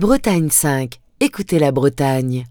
Bretagne 5. Écoutez la Bretagne.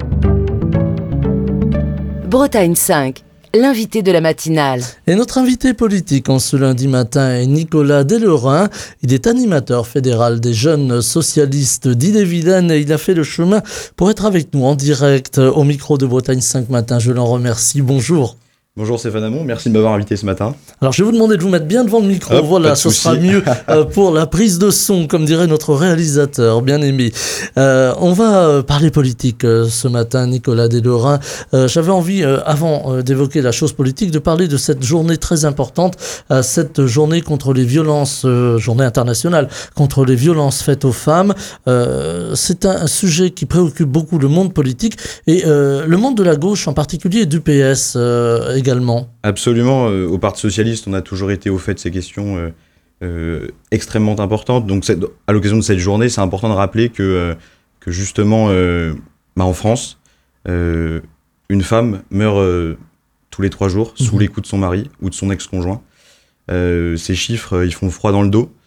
Bretagne 5. L'invité de la matinale. Et notre invité politique en ce lundi matin est Nicolas Dellerin. Il est animateur fédéral des jeunes socialistes d'Ille-et-Vilaine et il a fait le chemin pour être avec nous en direct au micro de Bretagne 5 matin. Je l'en remercie. Bonjour. Bonjour Stéphane Hamon, merci de m'avoir invité ce matin. Alors je vais vous demander de vous mettre bien devant le micro, voilà, ce sera mieux pour la prise de son, comme dirait notre réalisateur, bien aimé. On va parler politique ce matin, Nicolas Dellerin. J'avais envie, avant d'évoquer la chose politique, de parler de cette journée très importante, cette journée contre les violences, journée internationale contre les violences faites aux femmes. C'est un sujet qui préoccupe beaucoup le monde politique et le monde de la gauche en particulier et du PS également. Absolument, au Parti Socialiste, on a toujours été au fait de ces questions extrêmement importantes. Donc à l'occasion de cette journée, c'est important de rappeler que justement, en France, une femme meurt tous les 3 jours sous les coups de son mari ou de son ex-conjoint. Ces chiffres, ils font froid dans le dos.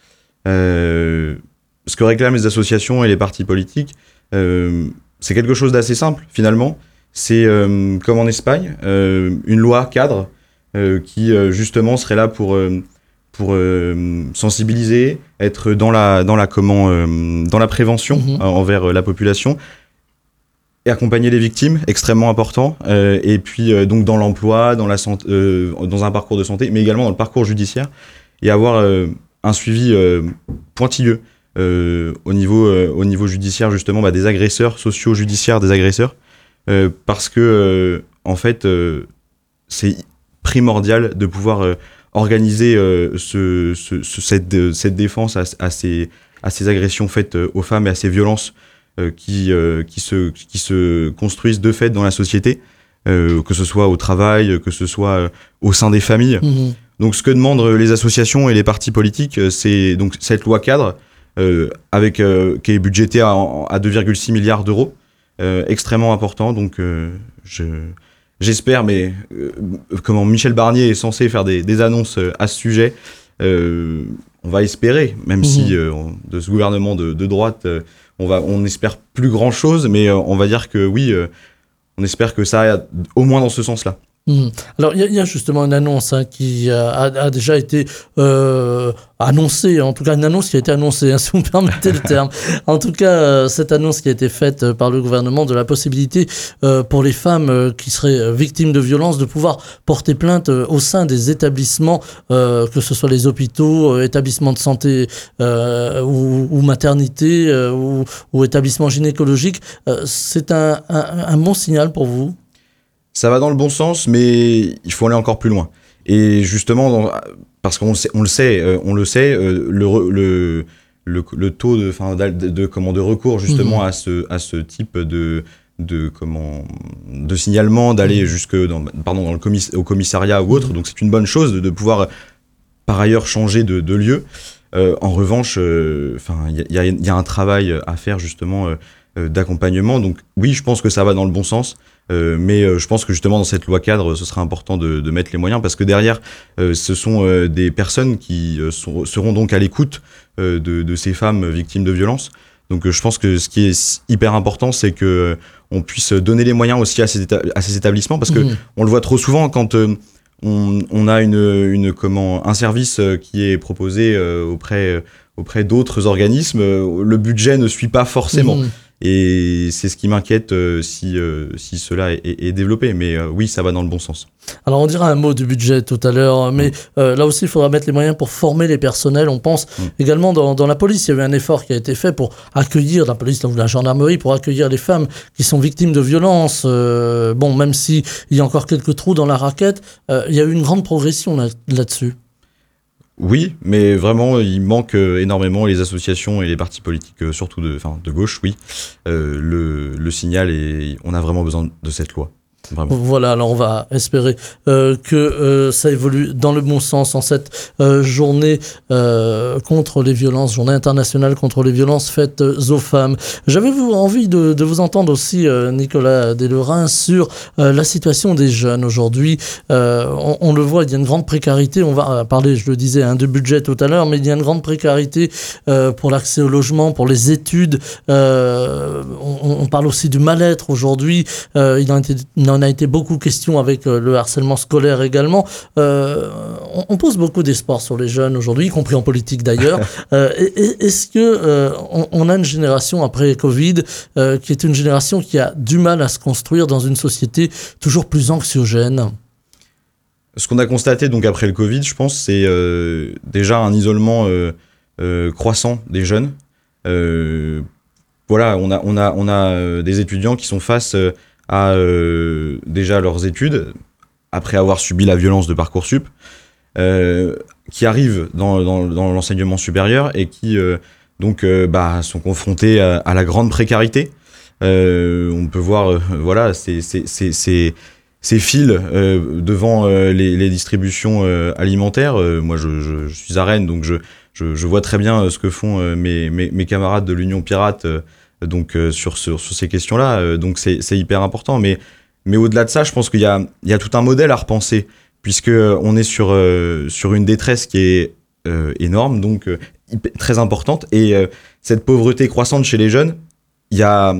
Ce que réclament les associations et les partis politiques, c'est quelque chose d'assez simple finalement. C'est comme en Espagne, une loi cadre qui justement serait là pour sensibiliser, être dans la prévention envers la population et accompagner les victimes, extrêmement important. Et puis donc dans l'emploi, dans la santé, dans un parcours de santé, mais également dans le parcours judiciaire et avoir un suivi pointilleux au niveau judiciaire justement des agresseurs socio-judiciaires des agresseurs. Parce que en fait c'est primordial de pouvoir organiser cette défense à ces agressions faites aux femmes et à ces violences qui se construisent de fait dans la société, que ce soit au travail, que ce soit au sein des familles. Donc ce que demandent les associations et les partis politiques, c'est donc cette loi cadre qui est budgétée à 2,6 milliards d'euros. Extrêmement important, donc j'espère, mais comment Michel Barnier est censé faire des annonces à ce sujet, on va espérer, même si de ce gouvernement de droite, on espère plus grand chose, mais on va dire que oui, on espère que ça aille au moins dans ce sens-là. Alors il y a justement une annonce qui a déjà été annoncée, en tout cas une annonce qui a été annoncée, si vous me permettez le terme. En tout cas, cette annonce qui a été faite par le gouvernement de la possibilité pour les femmes qui seraient victimes de violences de pouvoir porter plainte au sein des établissements, que ce soit les hôpitaux, établissements de santé ou maternité ou établissements gynécologiques. C'est un bon signal pour vous? Ça va dans le bon sens, mais il faut aller encore plus loin. Et justement, parce qu'on le sait, le taux de recours justement à ce type de signalement, d'aller jusque au commissariat ou autre. Donc c'est une bonne chose de pouvoir par ailleurs changer de lieu. En revanche, il y a un travail à faire justement d'accompagnement. Donc oui, je pense que ça va dans le bon sens. Mais je pense que justement dans cette loi cadre, ce sera important de mettre les moyens parce que derrière, ce sont des personnes qui seront donc à l'écoute de ces femmes victimes de violences. Donc je pense que ce qui est hyper important, c'est que on puisse donner les moyens aussi à ces établissements parce que on le voit trop souvent quand on a un service qui est proposé auprès d'autres organismes, le budget ne suit pas forcément. Et c'est ce qui m'inquiète si cela est développé. Mais oui, ça va dans le bon sens. Alors on dira un mot du budget tout à l'heure, mais là aussi il faudra mettre les moyens pour former les personnels. On pense également dans la police, il y a eu un effort qui a été fait pour accueillir, la police ou la gendarmerie, pour accueillir les femmes qui sont victimes de violences. Même s'il y a encore quelques trous dans la raquette, il y a eu une grande progression là-dessus. Oui, mais vraiment, il manque énormément les associations et les partis politiques, surtout de gauche, oui. Le signal, et on a vraiment besoin de cette loi. Vraiment. Voilà, alors on va espérer que ça évolue dans le bon sens en cette journée contre les violences, journée internationale contre les violences faites aux femmes. J'avais envie de vous entendre aussi, Nicolas Deslorins, sur la situation des jeunes aujourd'hui. On le voit, il y a une grande précarité. On va parler, je le disais, de budget tout à l'heure, mais il y a une grande précarité pour l'accès au logement, pour les études. On parle aussi du mal-être aujourd'hui. Il en a été beaucoup question avec le harcèlement scolaire également. On pose beaucoup d'espoir sur les jeunes aujourd'hui, y compris en politique d'ailleurs. Est-ce que on a une génération après Covid qui est une génération qui a du mal à se construire dans une société toujours plus anxiogène? Ce qu'on a constaté donc après le Covid, je pense, c'est déjà un isolement croissant des jeunes. Voilà, on a des étudiants qui sont face à déjà leurs études, après avoir subi la violence de Parcoursup, qui arrivent dans l'enseignement supérieur et qui sont confrontés à la grande précarité. On peut voir voilà, ces files devant les distributions alimentaires. Moi, je suis à Rennes, donc je vois très bien ce que font mes camarades de l'Union Pirate sur ces questions-là. Donc c'est hyper important. Mais au-delà de ça, je pense qu'il y a tout un modèle à repenser, puisque on est sur une détresse qui est énorme, donc très importante. Et cette pauvreté croissante chez les jeunes, il y a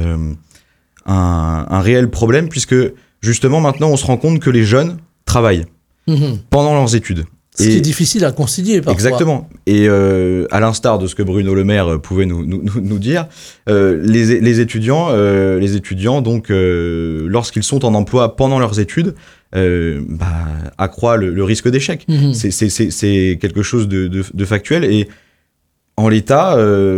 un réel problème, puisque justement maintenant on se rend compte que les jeunes travaillent pendant leurs études. Ce qui est difficile à concilier parfois. Exactement. Et à l'instar de ce que Bruno Le Maire pouvait nous dire, les étudiants, donc, lorsqu'ils sont en emploi pendant leurs études, accroît le risque d'échec. C'est quelque chose de factuel. Et en l'état,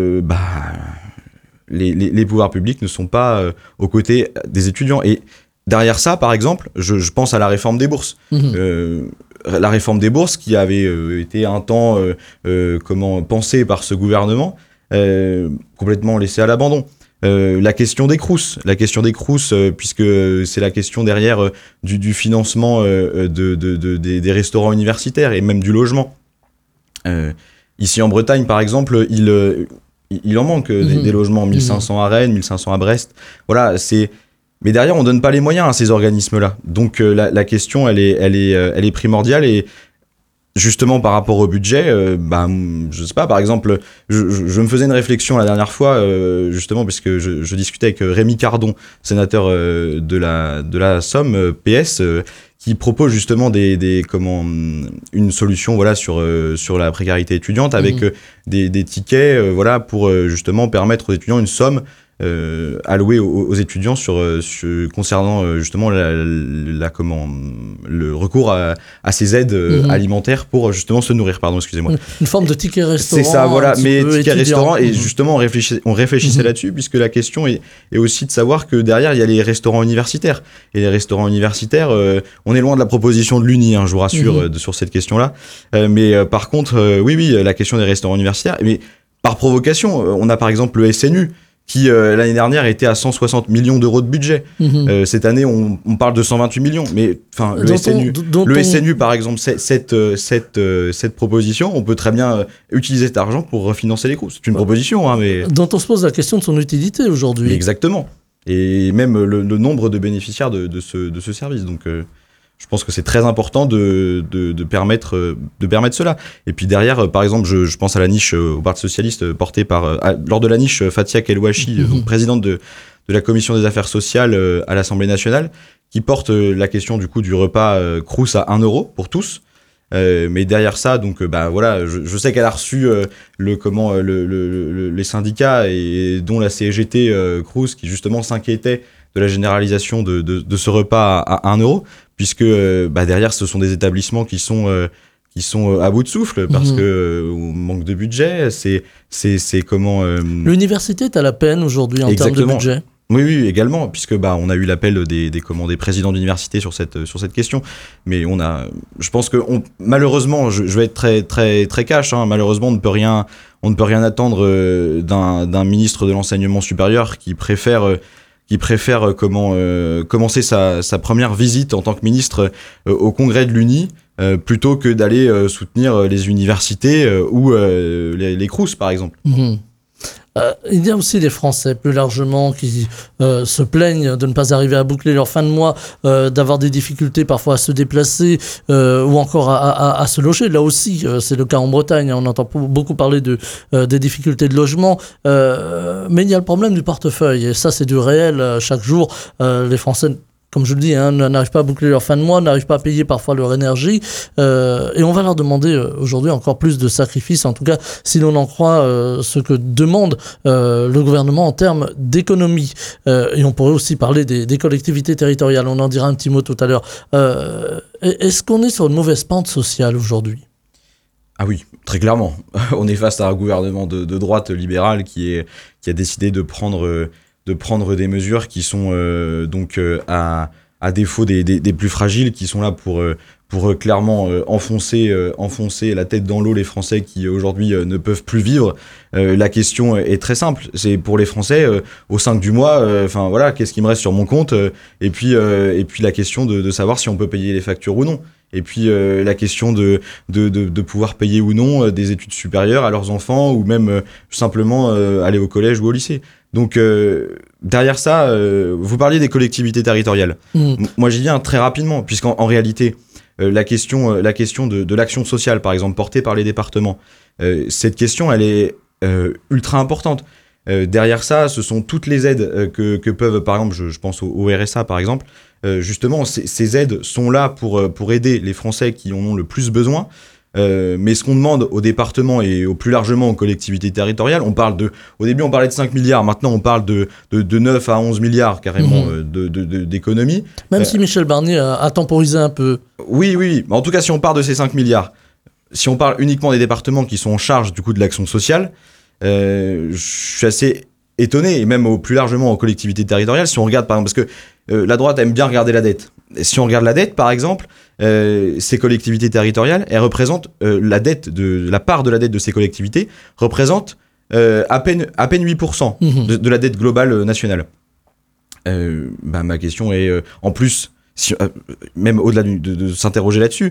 les pouvoirs publics ne sont pas aux côtés des étudiants. Et derrière ça, par exemple, je pense à la réforme des bourses. La réforme des bourses qui avait été un temps pensée par ce gouvernement, complètement laissée à l'abandon. La question des Crous, puisque c'est la question derrière du financement des restaurants universitaires et même du logement. Ici en Bretagne, par exemple, il en manque des logements, 1500 à Rennes, 1500 à Brest. Voilà, mais derrière, on donne pas les moyens à ces organismes-là. Donc la question, elle est primordiale. Et justement, par rapport au budget, je sais pas, par exemple, je me faisais une réflexion la dernière fois, justement, parce que je discutais avec Rémi Cardon, sénateur de la Somme, PS, qui propose justement une solution, voilà, sur la précarité étudiante, avec des tickets, voilà, pour justement permettre aux étudiants une somme alloué aux étudiants concernant justement le recours à ces aides alimentaires pour justement se nourrir. Pardon, excusez-moi. Une forme de ticket restaurant. C'est ça, voilà. Mais ticket restaurant, et justement on réfléchissait là-dessus, puisque la question est aussi de savoir que derrière il y a les restaurants universitaires. Et les restaurants universitaires, on est loin de la proposition de l'Uni, je vous rassure, sur cette question-là. Mais par contre, oui, la question des restaurants universitaires. Mais par provocation, on a par exemple le SNU, qui l'année dernière était à 160 millions d'euros de budget. Cette année, on parle de 128 millions. Mais enfin, le SNU, par exemple, cette proposition, on peut très bien utiliser cet argent pour refinancer les coûts. C'est une proposition, mais dont on se pose la question de son utilité aujourd'hui. Exactement. Et même le nombre de bénéficiaires de ce service. Donc, je pense que c'est très important de permettre cela. Et puis derrière, par exemple, je pense à la niche au Parti socialiste portée lors de la niche Fatia Kelouachi, présidente de la commission des affaires sociales à l'Assemblée nationale, qui porte la question du coup du repas Crous à 1 € pour tous. Mais derrière ça, donc voilà, je sais qu'elle a reçu les syndicats et dont la CGT Crous, qui justement s'inquiétait de la généralisation de ce repas à 1 €, puisque derrière ce sont des établissements qui sont à bout de souffle parce que manque de budget. C'est comment l'université est à la peine aujourd'hui en termes de budget. Oui, également, puisque on a eu l'appel des présidents d'université sur cette question. Mais je pense que malheureusement, je vais être très très très cash, malheureusement on ne peut rien attendre d'un ministre de l'enseignement supérieur qui préfère qui préfère commencer sa première visite en tant que ministre au congrès de l'Uni plutôt que d'aller soutenir les universités ou les Crous, par exemple. Il y a aussi les Français, plus largement, qui se plaignent de ne pas arriver à boucler leur fin de mois, d'avoir des difficultés parfois à se déplacer ou encore à se loger. Là aussi, c'est le cas en Bretagne. On entend beaucoup parler des difficultés de logement. Mais il y a le problème du portefeuille. Et ça, c'est du réel. Chaque jour, les Français, comme je le dis, n'arrivent pas à boucler leur fin de mois, n'arrivent pas à payer parfois leur énergie. Et on va leur demander aujourd'hui encore plus de sacrifices, en tout cas si l'on en croit ce que demande le gouvernement en termes d'économie. Et on pourrait aussi parler des collectivités territoriales, on en dira un petit mot tout à l'heure. Est-ce qu'on est sur une mauvaise pente sociale aujourd'hui ? Ah oui, très clairement. On est face à un gouvernement de droite libérale qui a décidé de prendre des mesures qui sont à défaut des plus fragiles, qui sont là pour clairement enfoncer la tête dans l'eau les Français qui aujourd'hui ne peuvent plus vivre. La question est très simple, c'est pour les Français au 5 du mois, voilà, qu'est-ce qui me reste sur mon compte, et puis la question de savoir si on peut payer les factures ou non. Et puis la question de pouvoir payer ou non des études supérieures à leurs enfants, ou même simplement aller au collège ou au lycée. Donc derrière ça, vous parliez des collectivités territoriales. Moi j'y viens très rapidement, puisqu'en réalité, la question de l'action sociale, par exemple, portée par les départements, cette question, elle est ultra importante. Derrière ça, ce sont toutes les aides que peuvent, par exemple, je pense au RSA, par exemple. Justement, ces aides sont là pour aider les Français qui en ont le plus besoin. Mais ce qu'on demande aux départements et plus largement aux collectivités territoriales, au début on parlait de 5 milliards, maintenant on parle de 9 à 11 milliards carrément d'économies. Même si Michel Barnier a temporisé un peu. Oui. En tout cas, si on part de ces 5 milliards, si on parle uniquement des départements qui sont en charge du coup de l'action sociale, je suis assez étonné, et même plus largement aux collectivités territoriales, si on regarde par exemple, parce que la droite aime bien regarder la dette. Et si on regarde la dette, par exemple, ces collectivités territoriales, elles représentent la part de la dette de ces collectivités représente à peine 8% de la dette globale nationale. Ma question est, en plus, même au-delà de s'interroger là-dessus,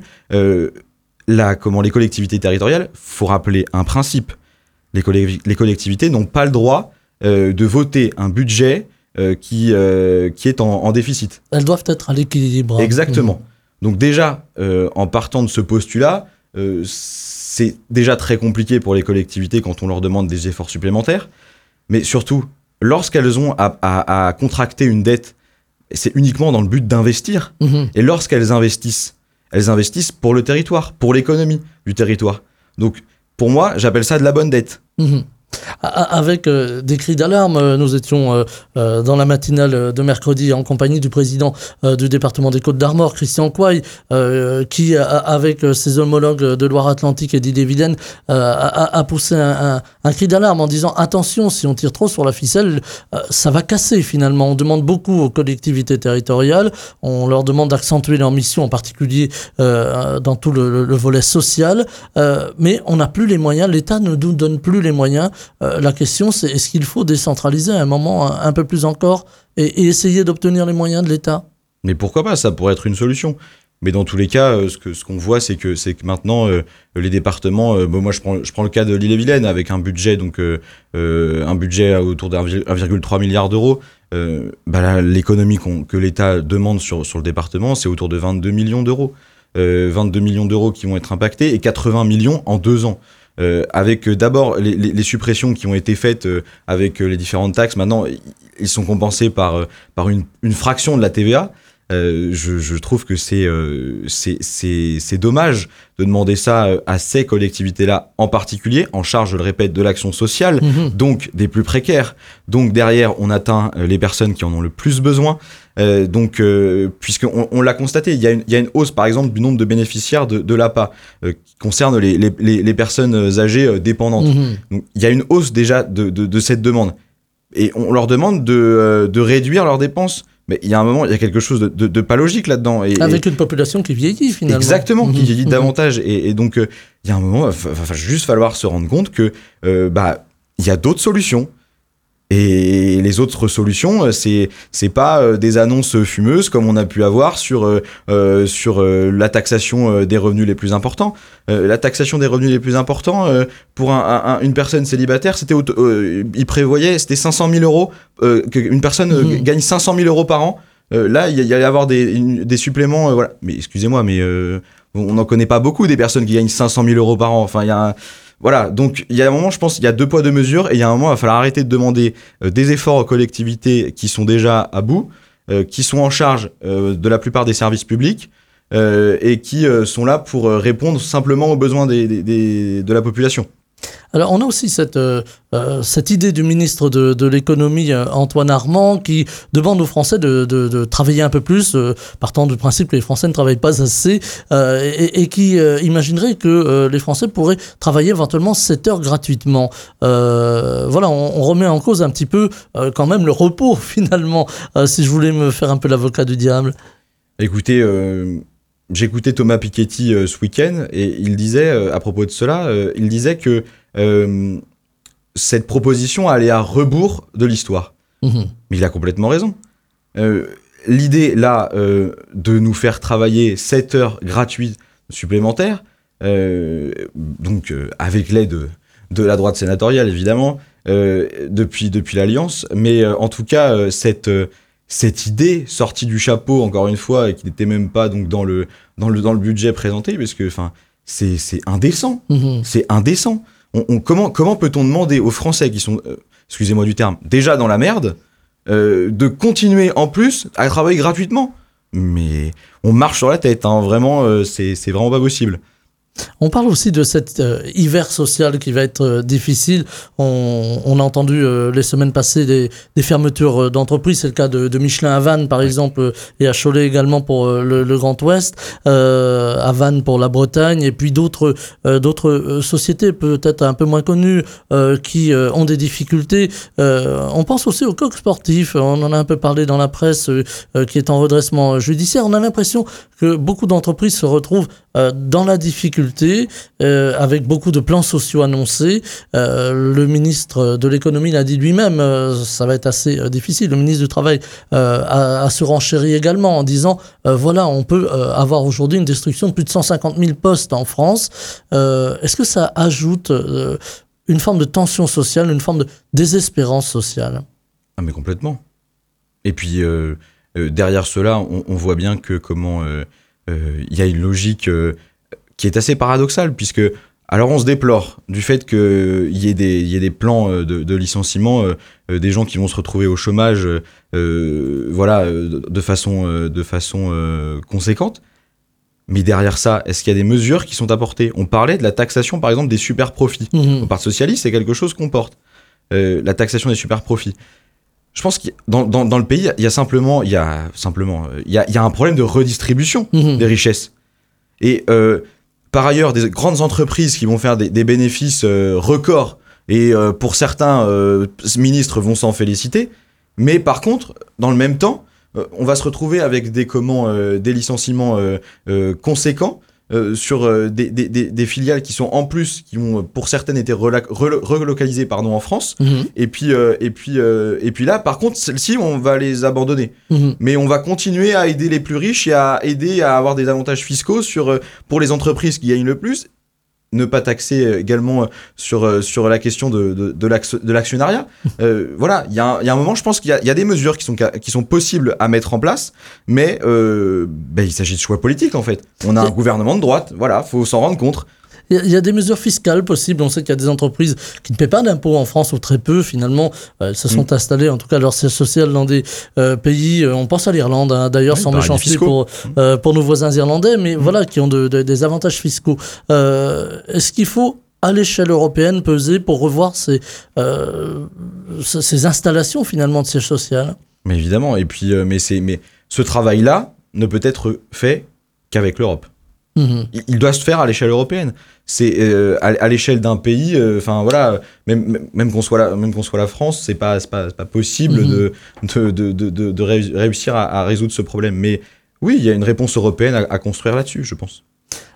les collectivités territoriales, faut rappeler un principe. Les collectivités n'ont pas le droit de voter un budget qui est en déficit. Elles doivent être à l'équilibre. Exactement. Donc déjà, en partant de ce postulat, c'est déjà très compliqué pour les collectivités quand on leur demande des efforts supplémentaires. Mais surtout, lorsqu'elles ont à contracter une dette, c'est uniquement dans le but d'investir. Et lorsqu'elles investissent, elles investissent pour le territoire, pour l'économie du territoire. Donc, pour moi, j'appelle ça de la bonne dette. Avec des cris d'alarme, nous étions dans la matinale de mercredi en compagnie du président du département des Côtes-d'Armor, Christian Couaille, qui, avec ses homologues de Loire-Atlantique et d'Ille-et-Vilaine, a poussé un cri d'alarme en disant « Attention, si on tire trop sur la ficelle, ça va casser finalement ». On demande beaucoup aux collectivités territoriales, on leur demande d'accentuer leur mission, en particulier dans tout le volet social, mais on n'a plus les moyens, l'État ne nous donne plus les moyens. La question, c'est est-ce qu'il faut décentraliser à un moment un peu plus encore et essayer d'obtenir les moyens de l'État ? Mais pourquoi pas, ça pourrait être une solution. Mais dans tous les cas, ce qu'on voit, c'est que maintenant, les départements, moi je prends le cas de l'Ille-et-Vilaine avec un budget, un budget autour d'1,3 milliard d'euros. L'économie que l'État demande sur le département, c'est autour de 22 millions d'euros. 22 millions d'euros qui vont être impactés et 80 millions en 2 ans. Avec d'abord les suppressions qui ont été faites avec les différentes taxes. Maintenant, ils sont compensés par une fraction de la TVA. Je trouve que c'est dommage de demander ça à ces collectivités-là en particulier, en charge, je le répète, de l'action sociale, donc des plus précaires. Donc derrière, on atteint les personnes qui en ont le plus besoin. Puisqu'on l'a constaté, il y a une hausse, par exemple, du nombre de bénéficiaires de l'APA qui concerne les personnes âgées dépendantes. Donc, il y a une hausse déjà de cette demande. Et on leur demande de réduire leurs dépenses. Mais il y a un moment, il y a quelque chose de pas logique là-dedans. Avec une population qui vieillit finalement. Exactement, qui vieillit davantage. Et donc, il y a un moment, il va juste falloir se rendre compte que il y a d'autres solutions. Et les autres solutions, c'est pas des annonces fumeuses comme on a pu avoir sur la taxation des revenus les plus importants. La taxation des revenus les plus importants pour une personne célibataire, il prévoyait, c'était 500 000 euros, qu'une personne gagne 500 000 euros par an. Là, il y allait avoir des suppléments, voilà. Mais excusez-moi, mais on n'en connaît pas beaucoup des personnes qui gagnent 500 000 euros par an. Enfin, il y a voilà, donc il y a un moment, je pense, il y a 2 poids 2 mesures, et il y a un moment, il va falloir arrêter de demander des efforts aux collectivités qui sont déjà à bout, qui sont en charge de la plupart des services publics, et qui sont là pour répondre simplement aux besoins de la population. Alors, on a aussi cette idée du ministre de l'économie, Antoine Armand, qui demande aux Français de travailler un peu plus, partant du principe que les Français ne travaillent pas assez, et qui imaginerait que les Français pourraient travailler éventuellement 7 heures gratuitement. Voilà, on remet en cause un petit peu quand même le repos, finalement, si je voulais me faire un peu l'avocat du diable. Écoutez, j'écoutais Thomas Piketty ce week-end, et il disait, à propos de cela, il disait que cette proposition allait à rebours de l'histoire. Mais il a complètement raison. L'idée, là, de nous faire travailler 7 heures gratuites supplémentaires, donc avec l'aide de la droite sénatoriale, évidemment, depuis l'Alliance, mais en tout cas, cette idée sortie du chapeau, encore une fois, et qui n'était même pas donc dans le budget présenté, parce que c'est indécent. C'est indécent. Comment peut-on demander aux Français qui sont, excusez-moi du terme, déjà dans la merde, de continuer en plus à travailler gratuitement? Mais on marche sur la tête, hein, vraiment, c'est vraiment pas possible. On parle aussi de cet hiver social qui va être difficile. On a entendu les semaines passées des fermetures d'entreprises. C'est le cas de Michelin à Vannes, par exemple, et à Cholet également pour le Grand Ouest, à Vannes pour la Bretagne, et puis d'autres sociétés peut-être un peu moins connues qui ont des difficultés. On pense aussi au coq sportif. On en a un peu parlé dans la presse, qui est en redressement judiciaire. On a l'impression que beaucoup d'entreprises se retrouvent dans la difficulté, avec beaucoup de plans sociaux annoncés. Le ministre de l'économie l'a dit lui-même, ça va être assez difficile. Le ministre du Travail a se renchéri également en disant voilà, on peut avoir aujourd'hui une destruction de plus de 150 000 postes en France. Est-ce que ça ajoute une forme de tension sociale, une forme de désespérance sociale? Ah, mais complètement. Et puis derrière cela, on voit bien que il y a une logique qui est assez paradoxale, puisque alors on se déplore du fait qu'il y ait des plans de licenciement, des gens qui vont se retrouver au chômage, voilà, de façon conséquente. Mais derrière ça, est-ce qu'il y a des mesures qui sont apportées? On parlait de la taxation, par exemple, des super profits. Au Parti socialiste, c'est quelque chose qu'on porte, la taxation des super profits. Je pense que dans le pays, il y a un problème de redistribution des richesses. Et par ailleurs, des grandes entreprises qui vont faire des bénéfices records, et pour certains ministres vont s'en féliciter, mais par contre, dans le même temps, on va se retrouver avec des licenciements conséquents sur des filiales qui sont en plus, qui ont pour certaines été relocalisées en France, et puis là par contre celles-ci on va les abandonner, mais on va continuer à aider les plus riches et à aider à avoir des avantages fiscaux pour les entreprises qui gagnent le plus. Ne pas taxer également sur la question de l'actionnariat. Voilà, il y a un moment, je pense qu'il y a des mesures qui sont possibles à mettre en place, mais il s'agit de choix politiques en fait. On a un gouvernement de droite, voilà, faut s'en rendre compte. Il y a des mesures fiscales possibles. On sait qu'il y a des entreprises qui ne paient pas d'impôts en France, ou très peu finalement. Elles se sont installées, en tout cas leur siège social, dans des pays, on pense à l'Irlande, hein, d'ailleurs, sans méchanceté pour nos voisins irlandais, mais voilà, qui ont des avantages fiscaux. Est-ce qu'il faut, à l'échelle européenne, peser pour revoir ces installations finalement de siège social? Mais évidemment, et puis mais ce travail-là ne peut être fait qu'avec l'Europe. Il doit se faire à l'échelle européenne. C'est à l'échelle d'un pays. Enfin voilà, même qu'on soit la France, c'est pas possible de réussir à résoudre ce problème. Mais oui, il y a une réponse européenne à construire là-dessus, je pense.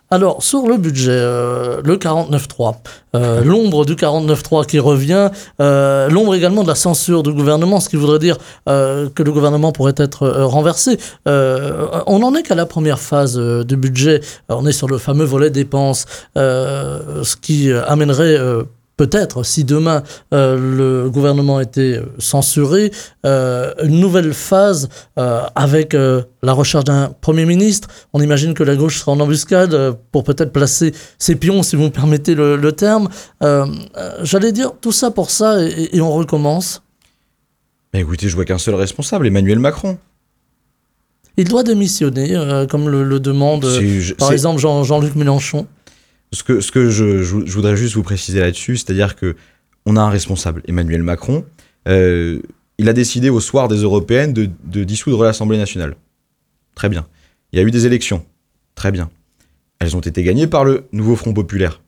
Alors, sur le budget, le 49.3, l'ombre du 49.3 qui revient, l'ombre également de la censure du gouvernement, ce qui voudrait dire que le gouvernement pourrait être renversé. On n'en est qu'à la première phase du budget. On est sur le fameux volet dépenses, ce qui amènerait... peut-être, si demain le gouvernement était censuré, une nouvelle phase avec la recherche d'un Premier ministre. On imagine que la gauche sera en embuscade pour peut-être placer ses pions, si vous me permettez le terme. J'allais dire tout ça pour ça et on recommence. Mais écoutez, je vois qu'un seul responsable, Emmanuel Macron. Il doit démissionner, comme le demande par exemple Jean-Luc Mélenchon. Ce que je voudrais juste vous préciser là-dessus, c'est-à-dire que on a un responsable, Emmanuel Macron. Il a décidé au soir des européennes de dissoudre l'Assemblée nationale. Très bien. Il y a eu des élections. Très bien. Elles ont été gagnées par le nouveau Front populaire.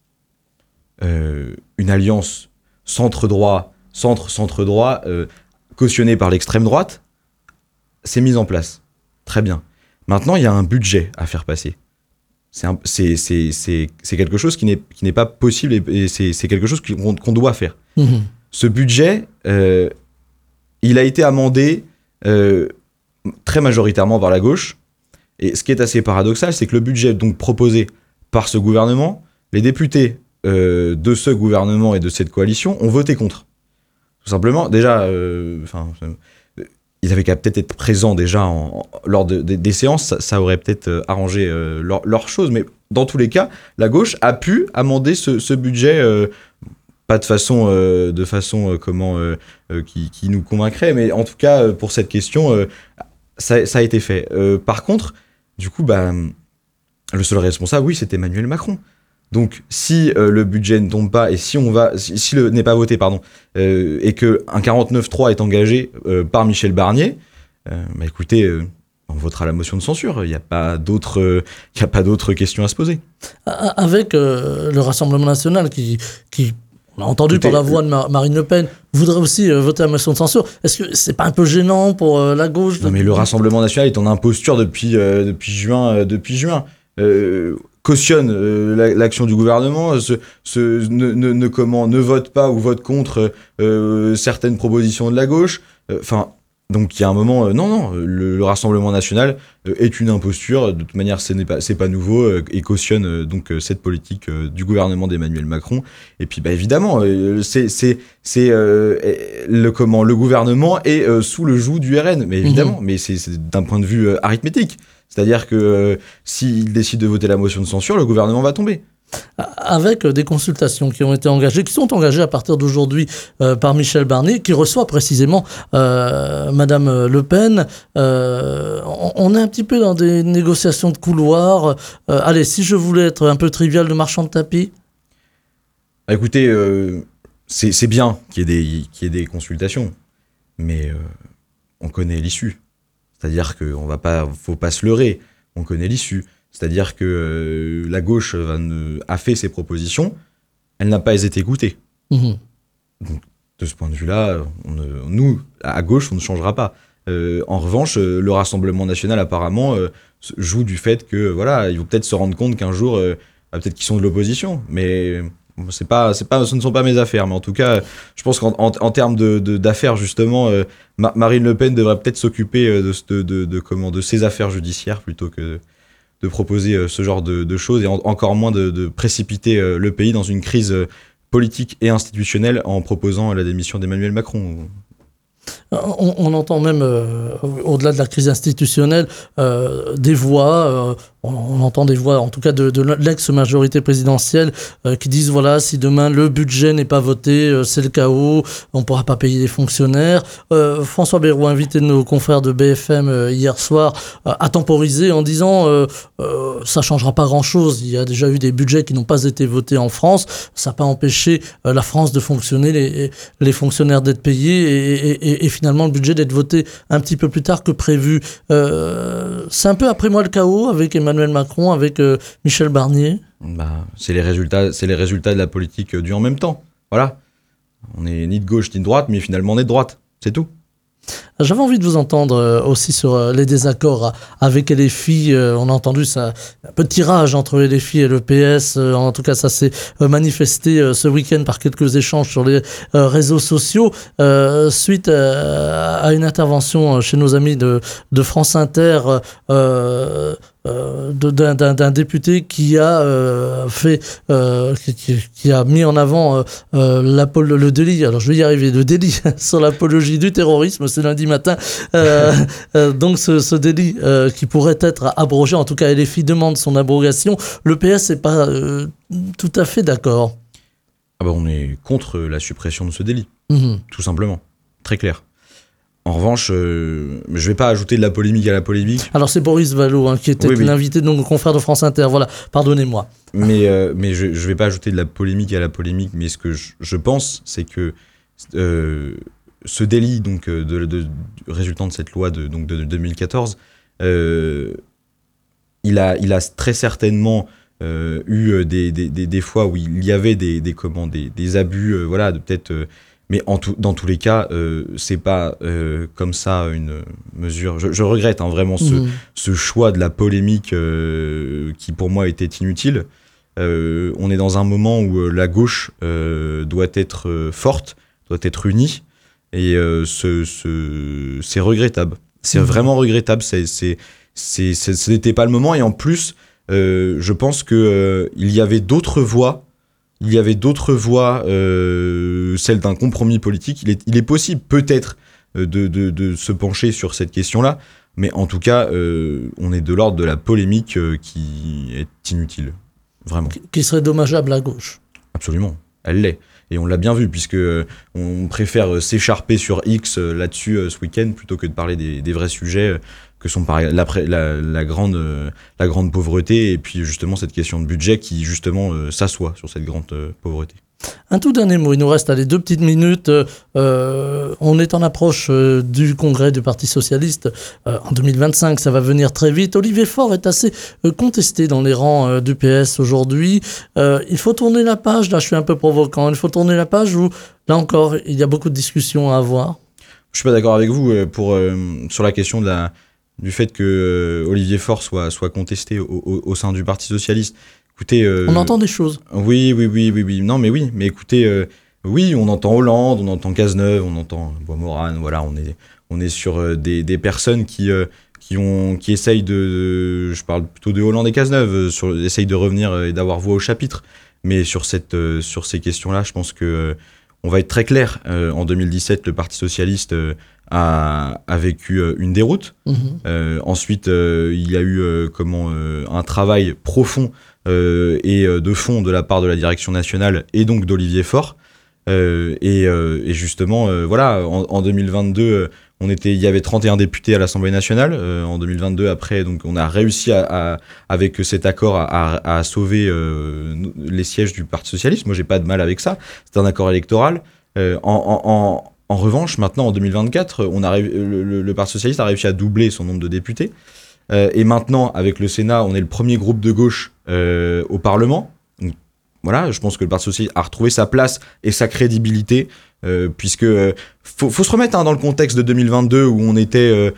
Une alliance centre-droit, centre-centre-droit, cautionnée par l'extrême droite, s'est mise en place. Très bien. Maintenant, il y a un budget à faire passer. C'est quelque chose qui n'est pas possible et c'est quelque chose qu'on doit faire. Mmh. Ce budget, il a été amendé très majoritairement par la gauche. Et ce qui est assez paradoxal, c'est que le budget donc proposé par ce gouvernement, les députés de ce gouvernement et de cette coalition ont voté contre. Tout simplement, déjà, ils avaient qu'à peut-être être présents déjà lors des séances, ça aurait peut-être arrangé leur chose, mais dans tous les cas, la gauche a pu amender ce budget, pas de façon qui nous convaincrait, mais en tout cas, pour cette question, ça a été fait. Par contre, du coup, le seul responsable, oui, c'est Emmanuel Macron. Donc, si le budget ne tombe pas et si n'est pas voté, et que un 49.3 est engagé par Michel Barnier, écoutez, on votera la motion de censure. Il n'y a pas d'autres questions à se poser. Avec le Rassemblement national qui on a entendu par la voix de Marine Le Pen, voudrait aussi voter la motion de censure. Est-ce que c'est pas un peu gênant pour la gauche? Non, mais le Rassemblement national est en imposture depuis juin. Cautionne l'action du gouvernement, ne vote pas ou vote contre certaines propositions de la gauche. Donc il y a un moment, le Rassemblement national est une imposture. De toute manière, c'est pas nouveau et cautionne donc cette politique du gouvernement d'Emmanuel Macron. Et puis évidemment, le gouvernement est sous le joug du RN, mais évidemment, mais c'est d'un point de vue arithmétique. C'est-à-dire que s'il décide de voter la motion de censure, le gouvernement va tomber. Avec des consultations qui sont engagées à partir d'aujourd'hui par Michel Barnier, qui reçoit précisément Madame Le Pen. On est un petit peu dans des négociations de couloir. Allez, si je voulais être un peu trivial, de marchand de tapis. Écoutez, c'est bien qu'il y ait des consultations, mais on connaît l'issue. C'est-à-dire qu'il faut pas se leurrer, on connaît l'issue. C'est-à-dire que la gauche a fait ses propositions, elle n'a pas été écoutée. Mmh. Donc, de ce point de vue-là, nous, à gauche, on ne changera pas. En revanche, le Rassemblement national, apparemment, joue du fait que, ils vont peut-être se rendre compte qu'un jour, peut-être qu'ils sont de l'opposition, mais... ce ne sont pas mes affaires, mais en tout cas, je pense qu'en termes d'affaires, justement, Marine Le Pen devrait peut-être s'occuper de ses affaires judiciaires plutôt que de proposer ce genre de choses et encore moins de précipiter le pays dans une crise politique et institutionnelle en proposant la démission d'Emmanuel Macron. On entend même, au-delà de la crise institutionnelle, des voix, on entend des voix, en tout cas de l'ex-majorité présidentielle, qui disent, si demain le budget n'est pas voté, c'est le chaos, on ne pourra pas payer les fonctionnaires. François Bayrou, invité de nos confrères de BFM hier soir, a temporisé en disant ça ne changera pas grand-chose. Il y a déjà eu des budgets qui n'ont pas été votés en France. Ça n'a pas empêché la France de fonctionner, les fonctionnaires d'être payés et finalement le budget d'être voté un petit peu plus tard que prévu. C'est un peu après moi le chaos avec Emmanuel Macron, avec Michel Barnier. C'est les résultats de la politique du en même temps. Voilà. On n'est ni de gauche ni de droite, mais finalement on est de droite. C'est tout. J'avais envie de vous entendre aussi sur les désaccords avec LFI. On a entendu ça, un peu de tirage entre LFI et le PS. En tout cas, ça s'est manifesté ce week-end par quelques échanges sur les réseaux sociaux suite à une intervention chez nos amis de France Inter d'un député qui a qui a mis en avant le délit. Alors je vais y arriver, le délit sur l'apologie du terrorisme. C'est lundi matin. Donc ce délit qui pourrait être abrogé, en tout cas LFI demande son abrogation. Le PS n'est pas tout à fait d'accord. On est contre la suppression de ce délit, tout simplement, très clair. En revanche, je ne vais pas ajouter de la polémique à la polémique. Alors c'est Boris Vallaud qui était l'invité de nos confrères de France Inter. Voilà, pardonnez-moi. Mais je ne vais pas ajouter de la polémique à la polémique. Mais ce que je pense, c'est que ce délit donc résultant de cette loi de 2014, il a très certainement eu des fois où il y avait des abus, peut-être. Mais dans tous les cas, c'est pas comme ça une mesure. Je regrette vraiment ce choix de la polémique qui pour moi était inutile. On est dans un moment où la gauche doit être forte, doit être unie, et c'est regrettable. C'est vraiment regrettable. Ce n'était pas le moment, et en plus, je pense que il y avait d'autres voies. Celle d'un compromis politique. Il est possible peut-être de se pencher sur cette question-là, mais en tout cas, on est de l'ordre de la polémique qui est inutile, vraiment. Qui serait dommageable à gauche. Absolument, elle l'est. Et on l'a bien vu, puisque on préfère s'écharper sur X là-dessus ce week-end plutôt que de parler des vrais sujets que sont la grande pauvreté et puis justement cette question de budget qui justement s'assoit sur cette grande pauvreté. Un tout dernier mot, il nous reste 2 petites minutes. On est en approche du congrès du Parti Socialiste en 2025, ça va venir très vite. Olivier Faure est assez contesté dans les rangs du PS aujourd'hui. Il faut tourner la page, là je suis un peu provocant, il faut tourner la page où là encore il y a beaucoup de discussions à avoir. Je suis pas d'accord avec vous sur la question du fait que Olivier Faure soit contesté au sein du Parti Socialiste. Écoutez, on entend des choses. Oui. Non, mais oui. Mais écoutez, oui, on entend Hollande, on entend Cazeneuve, on entend Bois-Morane. Voilà, on est sur des personnes qui essayent je parle plutôt de Hollande et Cazeneuve, essayent de revenir et d'avoir voix au chapitre. Mais sur ces questions-là, je pense que on va être très clair. En 2017, le Parti Socialiste a vécu une déroute. Ensuite, il y a eu un travail profond et de fond de la part de la direction nationale et donc d'Olivier Faure. Et justement, en 2022, il y avait 31 députés à l'Assemblée nationale. En 2022, après, donc, on a réussi avec cet accord à sauver les sièges du Parti Socialiste. Moi, j'ai pas de mal avec ça. C'est un accord électoral. En revanche, maintenant, en 2024, le Parti Socialiste a réussi à doubler son nombre de députés. Et maintenant, avec le Sénat, on est le premier groupe de gauche au Parlement. Donc, voilà, je pense que le Parti Socialiste a retrouvé sa place et sa crédibilité, puisque faut se remettre dans le contexte de 2022 où on était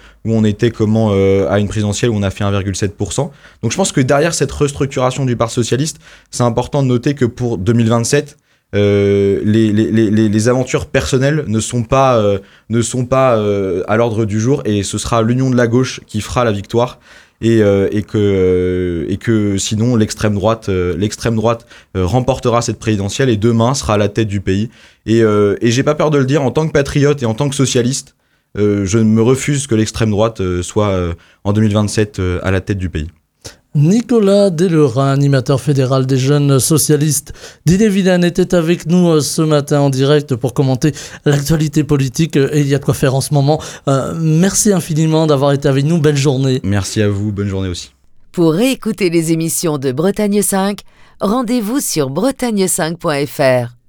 à une présidentielle où on a fait 1,7%. Donc je pense que derrière cette restructuration du Parti Socialiste, c'est important de noter que pour 2027, les aventures personnelles ne sont pas à l'ordre du jour, et ce sera l'union de la gauche qui fera la victoire, et que sinon l'extrême droite remportera cette présidentielle et demain sera à la tête du pays, et j'ai pas peur de le dire, en tant que patriote et en tant que socialiste, je me refuse que l'extrême droite soit en 2027 à la tête du pays. Nicolas Dellerin, animateur fédéral des jeunes socialistes d'Ille-et-Vilaine, était avec nous ce matin en direct pour commenter l'actualité politique, et il y a de quoi faire en ce moment. Merci infiniment d'avoir été avec nous, belle journée. Merci à vous, bonne journée aussi. Pour réécouter les émissions de Bretagne 5, rendez-vous sur bretagne5.fr.